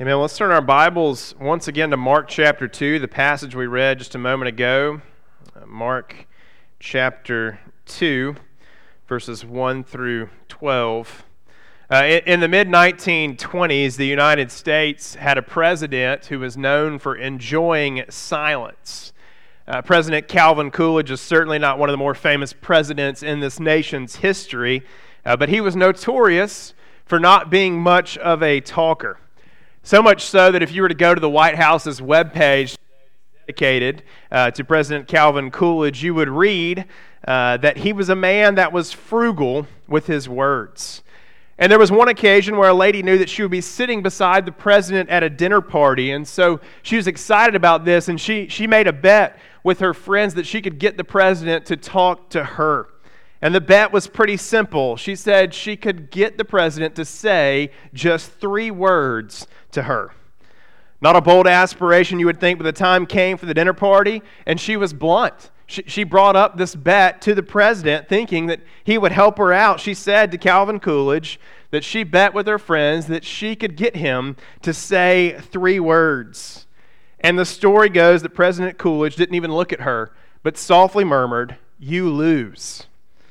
Amen. Let's turn our Bibles once again to Mark chapter 2, the passage we read just a moment ago. Mark chapter 2, verses 1 through 12. In the mid-1920s, the United States had a president who was known for enjoying silence. President Calvin Coolidge is certainly not one of the more famous presidents in this nation's history, but he was notorious for not being much of a talker. So much so that if you were to go to the White House's webpage dedicated to President Calvin Coolidge, you would read that he was a man that was frugal with his words. And there was one occasion where a lady knew that she would be sitting beside the president at a dinner party, and so she was excited about this, and she made a bet with her friends that she could get the president to talk to her. And the bet was pretty simple. She said she could get the president to say just 3 words to her. Not a bold aspiration, you would think, but the time came for the dinner party, and she was blunt. She brought up this bet to the president, thinking that he would help her out. She said to Calvin Coolidge that she bet with her friends that she could get him to say 3 words. And the story goes that President Coolidge didn't even look at her, but softly murmured, "You lose."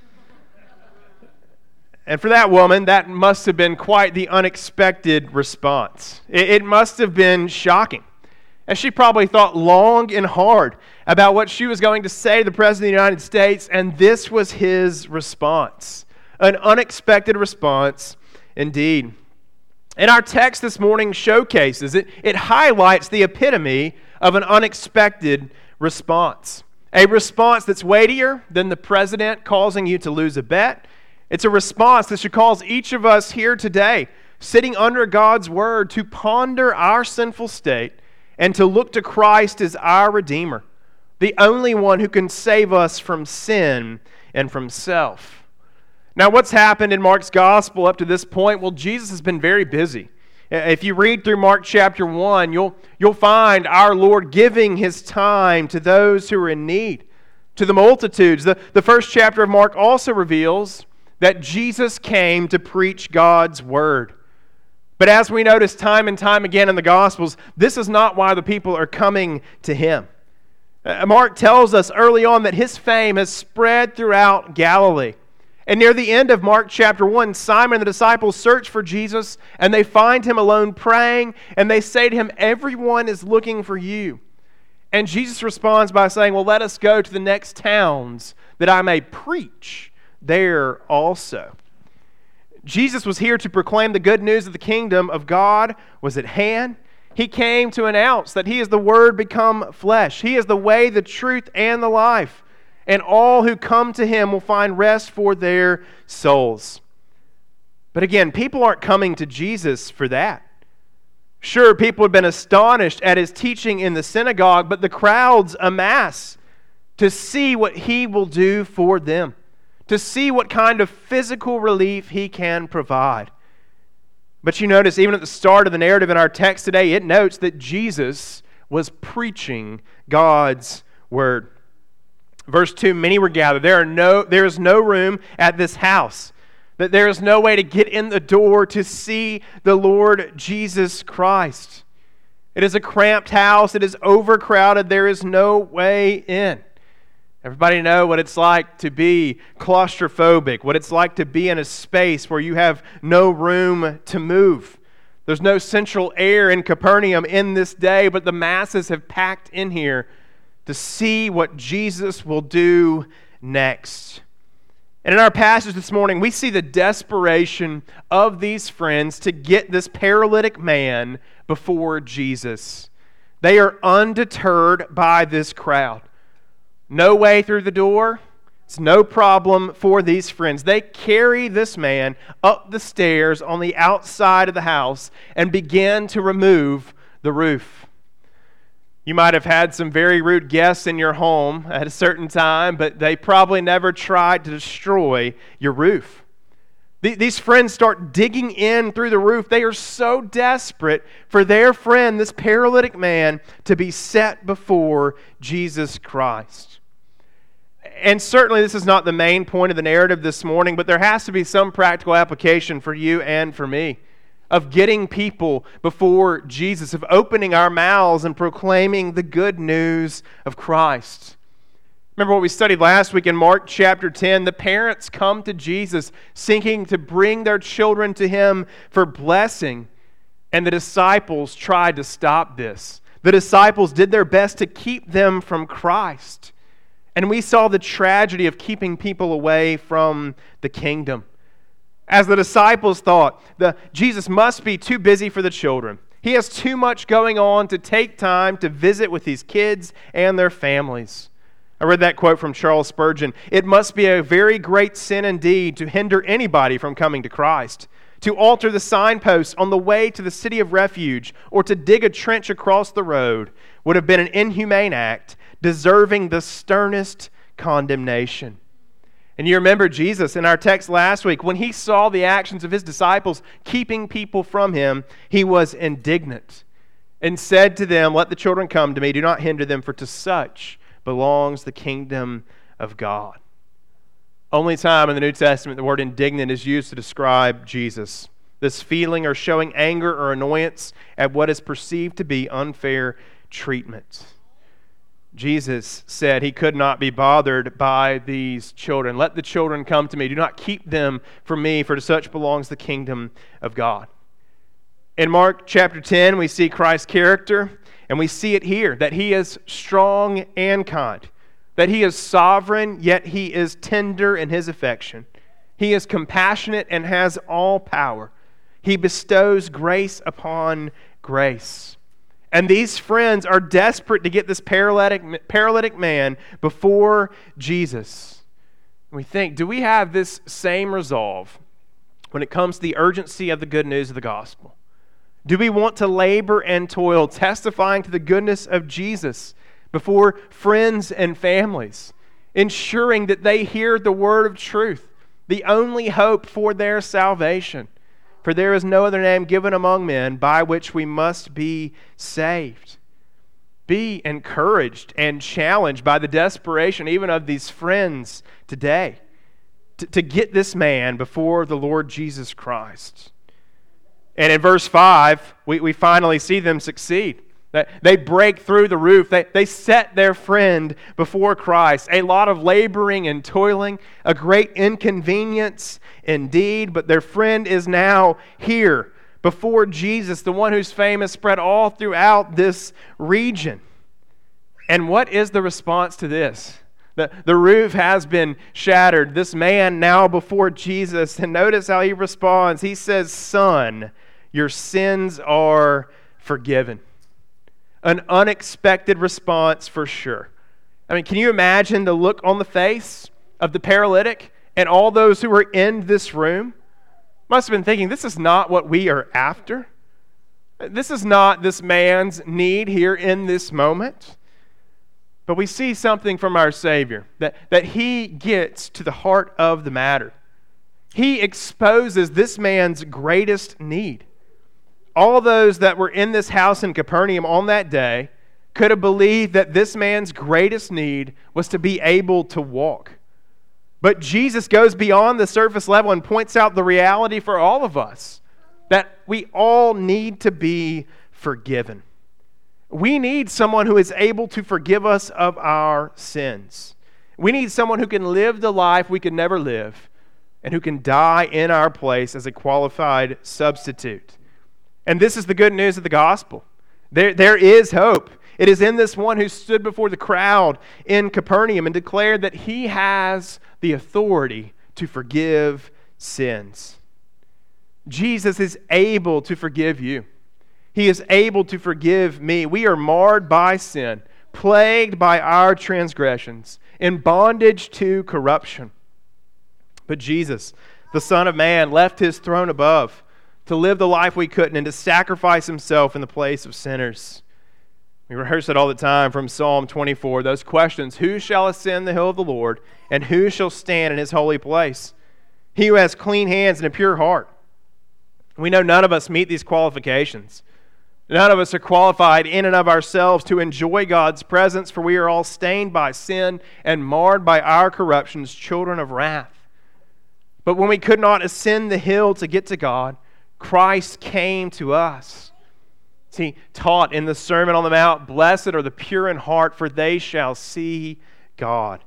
And for that woman, that must have been quite the unexpected response. It must have been shocking. And she probably thought long and hard about what she was going to say to the President of the United States, and this was his response. An unexpected response indeed. And our text this morning showcases it. It highlights the epitome of an unexpected response. A response that's weightier than the president causing you to lose a bet. It's a response that should cause each of us here today, sitting under God's Word, to ponder our sinful state and to look to Christ as our Redeemer, the only one who can save us from sin and from self. Now, what's happened in Mark's Gospel up to this point? Well, Jesus has been very busy. If you read through Mark chapter 1, you'll find our Lord giving His time to those who are in need, to the multitudes. The first chapter of Mark also reveals that Jesus came to preach God's Word. But as we notice time and time again in the Gospels, this is not why the people are coming to Him. Mark tells us early on that His fame has spread throughout Galilee. And near the end of Mark chapter 1, Simon and the disciples search for Jesus, and they find Him alone praying, and they say to Him, "Everyone is looking for you." And Jesus responds by saying, "Well, let us go to the next towns that I may preach there also." Jesus was here to proclaim the good news of the kingdom of God was at hand. He came to announce that He is the Word become flesh. He is the way, the truth, and the life. And all who come to Him will find rest for their souls. But again, people aren't coming to Jesus for that. Sure, people have been astonished at His teaching in the synagogue, but the crowds amass to see what He will do for them, to see what kind of physical relief He can provide. But you notice, even at the start of the narrative in our text today, it notes that Jesus was preaching God's Word. Verse 2, many were gathered. There is no room at this house. That there is no way to get in the door to see the Lord Jesus Christ. It is a cramped house. It is overcrowded. There is no way in. Everybody know what it's like to be claustrophobic, what it's like to be in a space where you have no room to move. There's no central air in Capernaum in this day, but the masses have packed in here to see what Jesus will do next. And in our passage this morning, we see the desperation of these friends to get this paralytic man before Jesus. They are undeterred by this crowd. No way through the door. It's no problem for these friends. They carry this man up the stairs on the outside of the house and begin to remove the roof. You might have had some very rude guests in your home at a certain time, but they probably never tried to destroy your roof. These friends start digging in through the roof. They are so desperate for their friend, this paralytic man, to be set before Jesus Christ. And certainly this is not the main point of the narrative this morning, but there has to be some practical application for you and for me. of getting people before Jesus, of opening our mouths and proclaiming the good news of Christ. Remember what we studied last week in Mark chapter 10? The parents come to Jesus seeking to bring their children to Him for blessing, and the disciples tried to stop this. The disciples did their best to keep them from Christ. And we saw the tragedy of keeping people away from the kingdom. As the disciples thought, Jesus must be too busy for the children. He has too much going on to take time to visit with these kids and their families. I read that quote from Charles Spurgeon. It must be a very great sin indeed to hinder anybody from coming to Christ, to alter the signposts on the way to the city of refuge, or to dig a trench across the road would have been an inhumane act, deserving the sternest condemnation. And you remember Jesus in our text last week, when He saw the actions of His disciples keeping people from Him, He was indignant and said to them, "Let the children come to me, do not hinder them, for to such belongs the kingdom of God." Only time in the New Testament the word indignant is used to describe Jesus. This feeling or showing anger or annoyance at what is perceived to be unfair treatment. Jesus said He could not be bothered by these children. "Let the children come to me. Do not keep them from me, for to such belongs the kingdom of God." In Mark chapter 10, we see Christ's character, and we see it here, that He is strong and kind, that He is sovereign, yet He is tender in His affection. He is compassionate and has all power. He bestows grace upon grace. And these friends are desperate to get this paralytic man before Jesus. We think, do we have this same resolve when it comes to the urgency of the good news of the gospel? Do we want to labor and toil, testifying to the goodness of Jesus before friends and families, ensuring that they hear the word of truth, the only hope for their salvation? For there is no other name given among men by which we must be saved. Be encouraged and challenged by the desperation even of these friends today to get this man before the Lord Jesus Christ. And in verse 5, we finally see them succeed. They break through the roof. They set their friend before Christ. A lot of laboring and toiling, a great inconvenience indeed, but their friend is now here before Jesus, the one whose fame has spread all throughout this region. And what is the response to this? The roof has been shattered. This man now before Jesus, and notice how he responds. He says, "Son, your sins are forgiven." An unexpected response for sure. I mean, can you imagine the look on the face of the paralytic and all those who were in this room? Must have been thinking, this is not what we are after. This is not this man's need here in this moment. But we see something from our Savior, that He gets to the heart of the matter. He exposes this man's greatest need. All those that were in this house in Capernaum on that day could have believed that this man's greatest need was to be able to walk. But Jesus goes beyond the surface level and points out the reality for all of us, that we all need to be forgiven. We need someone who is able to forgive us of our sins. We need someone who can live the life we could never live and who can die in our place as a qualified substitute. And this is the good news of the gospel. There is hope. It is in this one who stood before the crowd in Capernaum and declared that He has the authority to forgive sins. Jesus is able to forgive you. He is able to forgive me. We are marred by sin, plagued by our transgressions, in bondage to corruption. But Jesus, the Son of Man, left His throne above to live the life we couldn't and to sacrifice Himself in the place of sinners. We rehearse it all the time from Psalm 24, those questions: who shall ascend the hill of the Lord, and who shall stand in His holy place? He who has clean hands and a pure heart. We know none of us meet these qualifications. None of us are qualified in and of ourselves to enjoy God's presence, for we are all stained by sin and marred by our corruptions, children of wrath. But when we could not ascend the hill to get to God, Christ came to us. He taught in the Sermon on the Mount, "Blessed are the pure in heart, for they shall see God."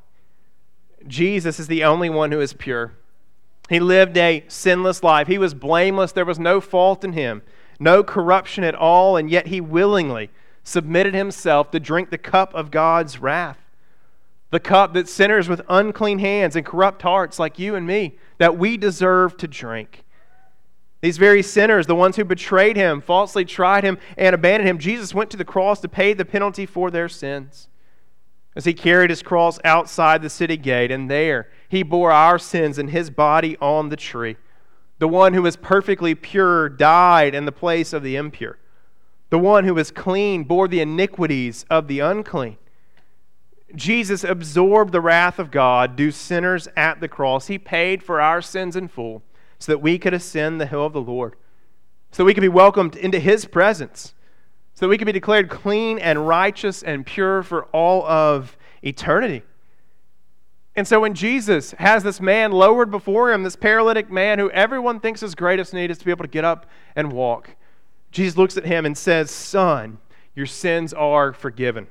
Jesus is the only one who is pure. He lived a sinless life. He was blameless. There was no fault in him, no corruption at all, and yet he willingly submitted himself to drink the cup of God's wrath. The cup that sinners with unclean hands and corrupt hearts like you and me, that we deserve to drink. These very sinners, the ones who betrayed him, falsely tried him, and abandoned him, Jesus went to the cross to pay the penalty for their sins. As he carried his cross outside the city gate, and there he bore our sins in his body on the tree. The one who was perfectly pure died in the place of the impure. The one who was clean bore the iniquities of the unclean. Jesus absorbed the wrath of God due sinners at the cross. He paid for our sins in full so that we could ascend the hill of the Lord, so that we could be welcomed into his presence, so that we could be declared clean and righteous and pure for all of eternity. And so when Jesus has this man lowered before him, this paralytic man who everyone thinks his greatest need is to be able to get up and walk, Jesus looks at him and says, "Son, your sins are forgiven."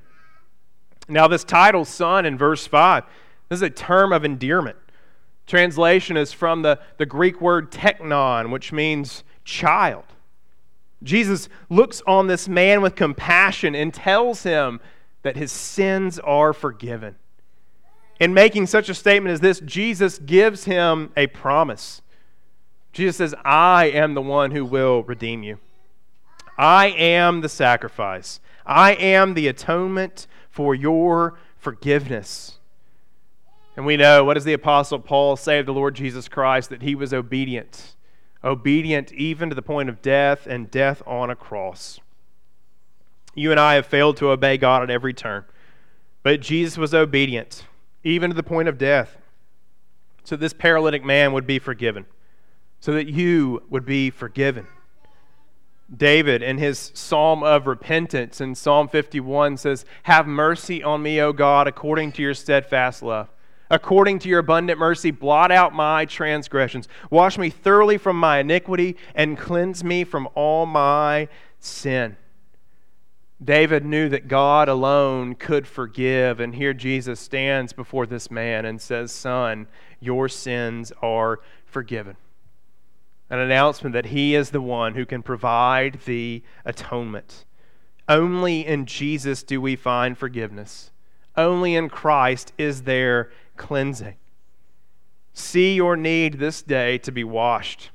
Now this title, son, in verse 5, this is a term of endearment. Translation is from the Greek word teknon, which means child. Jesus looks on this man with compassion and tells him that his sins are forgiven. In making such a statement as this, Jesus gives him a promise. Jesus says, "I am the one who will redeem you. I am the sacrifice. I am the atonement for your forgiveness." And we know, what does the Apostle Paul say of the Lord Jesus Christ? That he was obedient. Obedient even to the point of death, and death on a cross. You and I have failed to obey God at every turn. But Jesus was obedient, even to the point of death, so this paralytic man would be forgiven, so that you would be forgiven. David, in his psalm of repentance in Psalm 51, says, "Have mercy on me, O God, according to your steadfast love. According to your abundant mercy, blot out my transgressions. Wash me thoroughly from my iniquity and cleanse me from all my sin." David knew that God alone could forgive, and here Jesus stands before this man and says, "Son, your sins are forgiven." An announcement that he is the one who can provide the atonement. Only in Jesus do we find forgiveness. Only in Christ is there cleansing. See your need this day to be washed.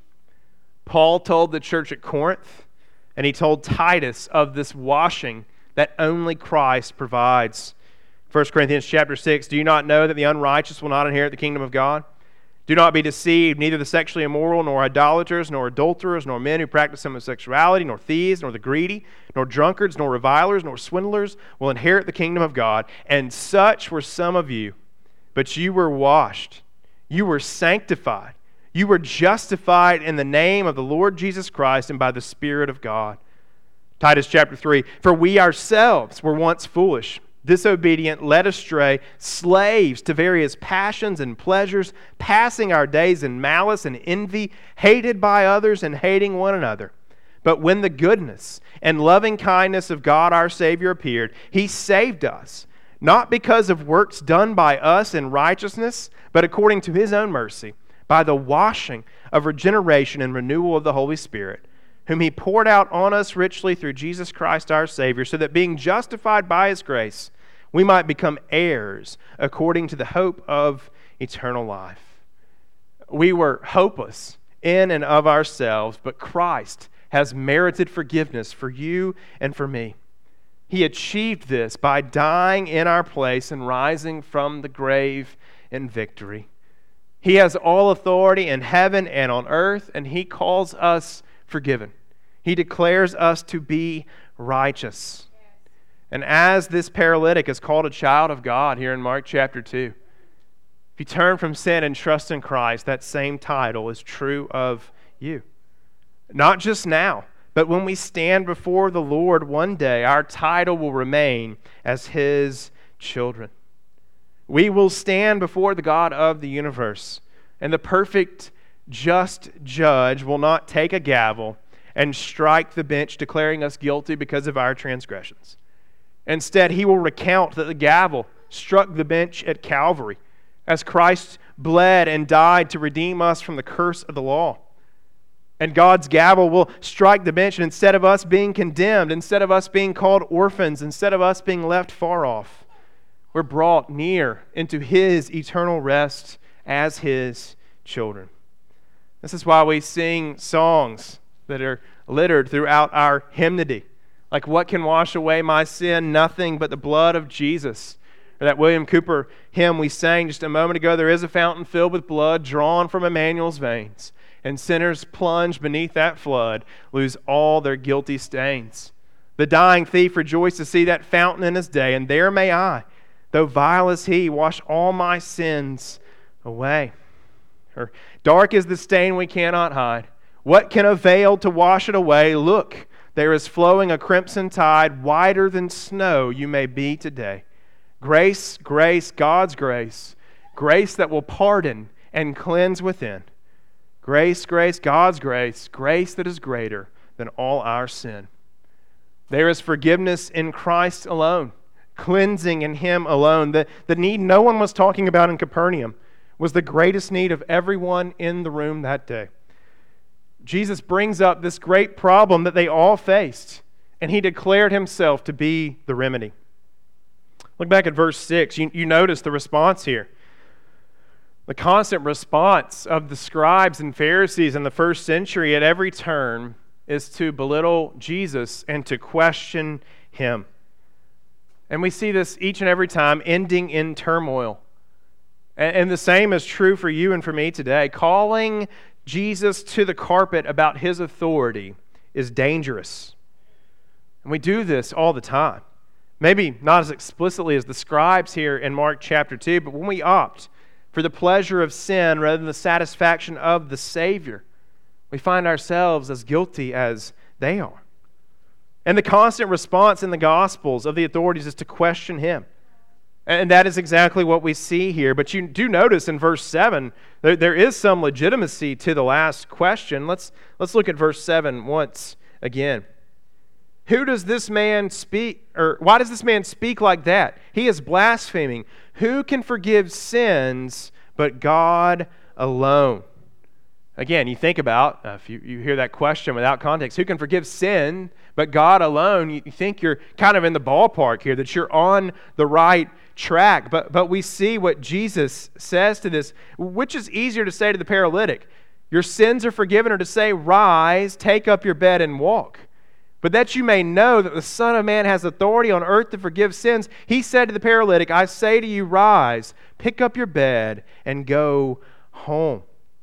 Paul told the church at Corinth, and he told Titus of this washing that only Christ provides. 1 Corinthians chapter 6, "Do you not know that the unrighteous will not inherit the kingdom of God? Do not be deceived, neither the sexually immoral, nor idolaters, nor adulterers, nor men who practice homosexuality, nor thieves, nor the greedy, nor drunkards, nor revilers, nor swindlers will inherit the kingdom of God. And such were some of you. But you were washed, you were sanctified, you were justified in the name of the Lord Jesus Christ and by the Spirit of God." Titus chapter 3, "For we ourselves were once foolish, disobedient, led astray, slaves to various passions and pleasures, passing our days in malice and envy, hated by others and hating one another. But when the goodness and loving kindness of God our Savior appeared, He saved us, not because of works done by us in righteousness, but according to His own mercy, by the washing of regeneration and renewal of the Holy Spirit, whom He poured out on us richly through Jesus Christ our Savior, so that being justified by His grace, we might become heirs according to the hope of eternal life." We were hopeless in and of ourselves, but Christ has merited forgiveness for you and for me. He achieved this by dying in our place and rising from the grave in victory. He has all authority in heaven and on earth, and He calls us forgiven. He declares us to be righteous. And as this paralytic is called a child of God here in Mark chapter 2, if you turn from sin and trust in Christ, that same title is true of you. Not just now, but when we stand before the Lord one day, our title will remain as His children. We will stand before the God of the universe, and the perfect just judge will not take a gavel and strike the bench declaring us guilty because of our transgressions. Instead, he will recount that the gavel struck the bench at Calvary as Christ bled and died to redeem us from the curse of the law. And God's gavel will strike the bench, and instead of us being condemned, instead of us being called orphans, instead of us being left far off, we're brought near into His eternal rest as His children. This is why we sing songs that are littered throughout our hymnody. Like, what can wash away my sin? Nothing but the blood of Jesus. Or that William Cooper hymn we sang just a moment ago, there is a fountain filled with blood drawn from Emmanuel's veins, and sinners plunge beneath that flood, lose all their guilty stains. The dying thief rejoiced to see that fountain in his day, and there may I, though vile as he, wash all my sins away. Or, dark is the stain we cannot hide. What can avail to wash it away? Look, there is flowing a crimson tide, whiter than snow you may be today. Grace, grace, God's grace, grace that will pardon and cleanse within. Grace, grace, God's grace, grace that is greater than all our sin. There is forgiveness in Christ alone, cleansing in Him alone. The need no one was talking about in Capernaum was the greatest need of everyone in the room that day. Jesus brings up this great problem that they all faced, and He declared Himself to be the remedy. Look back at verse 6. You notice the response here. The constant response of the scribes and Pharisees in the first century at every turn is to belittle Jesus and to question Him. And we see this each and every time ending in turmoil. And the same is true for you and for me today. Calling Jesus to the carpet about His authority is dangerous. And we do this all the time. Maybe not as explicitly as the scribes here in Mark chapter 2, but when we opt for the pleasure of sin rather than the satisfaction of the Savior, we find ourselves as guilty as they are. And the constant response in the Gospels of the authorities is to question Him. And that is exactly what we see here. But you do notice in verse 7, there is some legitimacy to the last question. Let's look at verse 7 once again. Who does this man speak, or why does this man speak like that? He is blaspheming. Who can forgive sins but God alone? Again, you think about, if you hear that question without context, who can forgive sin but God alone? You think you're kind of in the ballpark here, that you're on the right track. But we see what Jesus says to this. Which is easier to say to the paralytic? Your sins are forgiven, or to say, rise, take up your bed and walk? But that you may know that the Son of Man has authority on earth to forgive sins, He said to the paralytic, I say to you, rise, pick up your bed, and go home.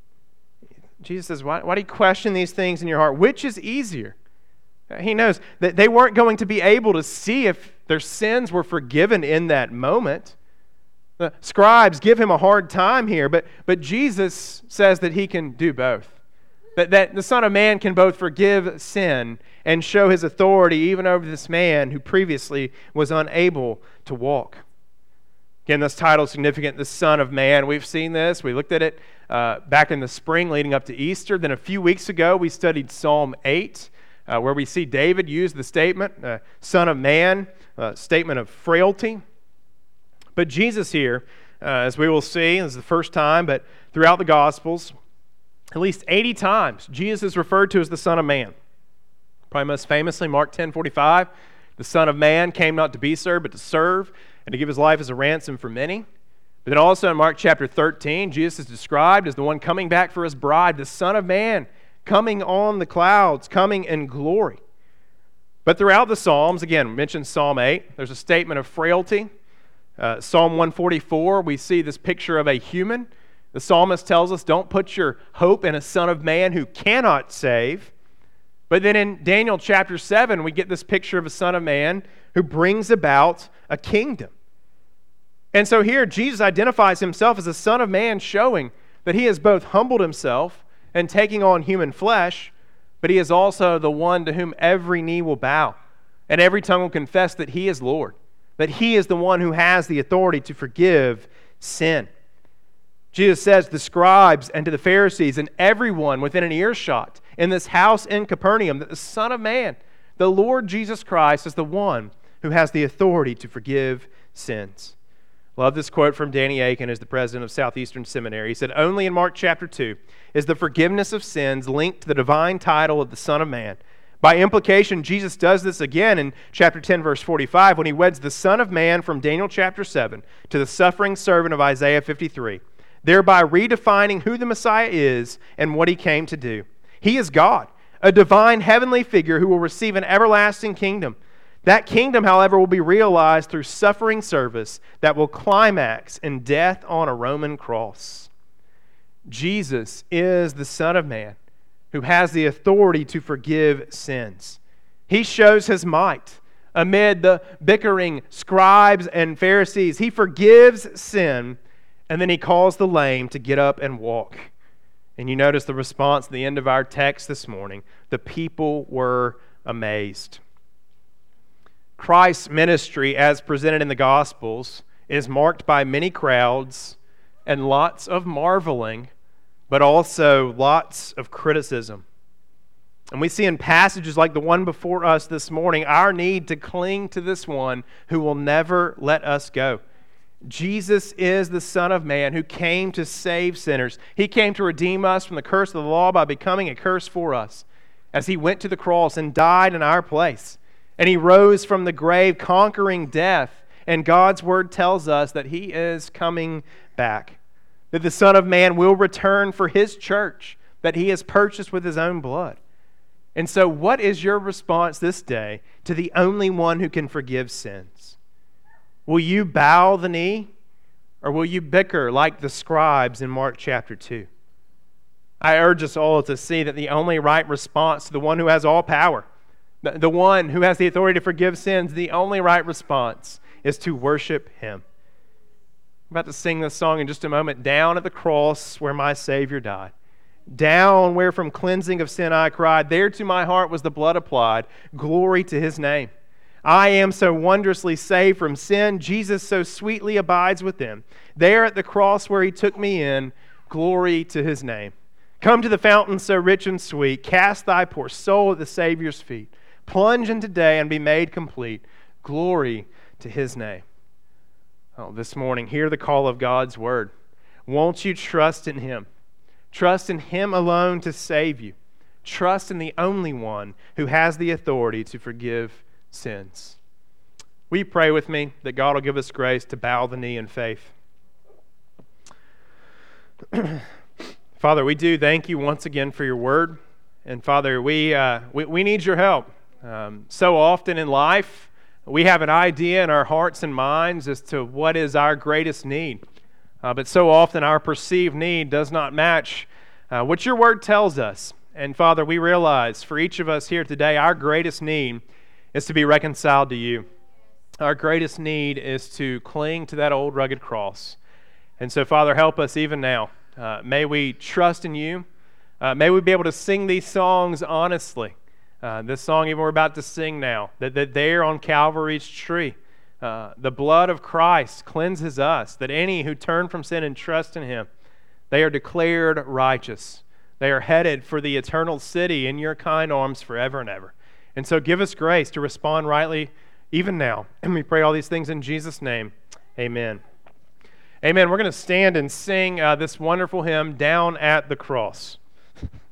Jesus says, why do you question these things in your heart? Which is easier? He knows that they weren't going to be able to see if their sins were forgiven in that moment. The scribes give Him a hard time here, but Jesus says that He can do both. That the Son of Man can both forgive sin and show His authority even over this man who previously was unable to walk. Again, this title is significant, the Son of Man. We've seen this. We looked at it back in the spring leading up to Easter. Then a few weeks ago, we studied Psalm 8, where we see David use the statement, Son of Man, statement of frailty. But Jesus here, as we will see, this is the first time, but throughout the Gospels, at least 80 times, Jesus is referred to as the Son of Man. Probably most famously, Mark 10:45, the Son of Man came not to be served, but to serve, and to give His life as a ransom for many. But then also in Mark chapter 13, Jesus is described as the one coming back for His bride, the Son of Man, coming on the clouds, coming in glory. But throughout the Psalms, again, we mentioned Psalm 8, there's a statement of frailty. Psalm 144, we see this picture of a human. The psalmist tells us, don't put your hope in a Son of Man who cannot save. But then in Daniel chapter 7, we get this picture of a Son of Man who brings about a kingdom. And so here, Jesus identifies Himself as a Son of Man, showing that He has both humbled Himself and taking on human flesh, but He is also the one to whom every knee will bow, and every tongue will confess that He is Lord, that He is the one who has the authority to forgive sin. Jesus says, the scribes and to the Pharisees and everyone within an earshot in this house in Capernaum, that the Son of Man, the Lord Jesus Christ, is the one who has the authority to forgive sins. Love this quote from Danny Aiken, as the president of Southeastern Seminary. He said, only in Mark chapter 2 is the forgiveness of sins linked to the divine title of the Son of Man. By implication, Jesus does this again in chapter 10, verse 45, when he weds the Son of Man from Daniel chapter 7 to the suffering servant of Isaiah 53, thereby redefining who the Messiah is and what he came to do. He is God, a divine heavenly figure who will receive an everlasting kingdom. That kingdom, however, will be realized through suffering service that will climax in death on a Roman cross. Jesus is the Son of Man who has the authority to forgive sins. He shows his might amid the bickering scribes and Pharisees. He forgives sin, and then he calls the lame to get up and walk. And you notice the response at the end of our text this morning. The people were amazed. Christ's ministry, as presented in the Gospels, is marked by many crowds and lots of marveling, but also lots of criticism. And we see in passages like the one before us this morning our need to cling to this one who will never let us go. Jesus is the Son of Man who came to save sinners. He came to redeem us from the curse of the law by becoming a curse for us, as he went to the cross and died in our place. And he rose from the grave, conquering death. And God's word tells us that he is coming back, that the Son of Man will return for his church that he has purchased with his own blood. And so what is your response this day to the only one who can forgive sins? Will you bow the knee, or will you bicker like the scribes in Mark chapter 2? I urge us all to see that the only right response to the one who has all power, the one who has the authority to forgive sins, the only right response is to worship him. I'm about to sing this song in just a moment. Down at the cross where my Savior died, down where from cleansing of sin I cried, there to my heart was the blood applied. Glory to his name. I am so wondrously saved from sin. Jesus so sweetly abides within. There at the cross where he took me in, glory to his name. Come to the fountain so rich and sweet. Cast thy poor soul at the Savior's feet. Plunge in today and be made complete. Glory to his name. Oh, this morning, hear the call of God's word. Won't you trust in him? Trust in him alone to save you. Trust in the only one who has the authority to forgive sins. Will you pray with me that God will give us grace to bow the knee in faith? Father, we do thank you once again for your word. And Father, we need your help. So often in life, we have an idea in our hearts and minds as to what is our greatest need. But so often our perceived need does not match what your word tells us. And Father, we realize for each of us here today, our greatest need is to be reconciled to you. Our greatest need is to cling to that old rugged cross. And so, Father, help us even now. May we trust in you. May we be able to sing these songs honestly. This song even we're about to sing now, that there on Calvary's tree, the blood of Christ cleanses us, that any who turn from sin and trust in him, they are declared righteous. They are headed for the eternal city in your kind arms forever and ever. And so give us grace to respond rightly even now. And we pray all these things in Jesus' name. Amen. Amen. We're going to stand and sing this wonderful hymn, Down at the Cross.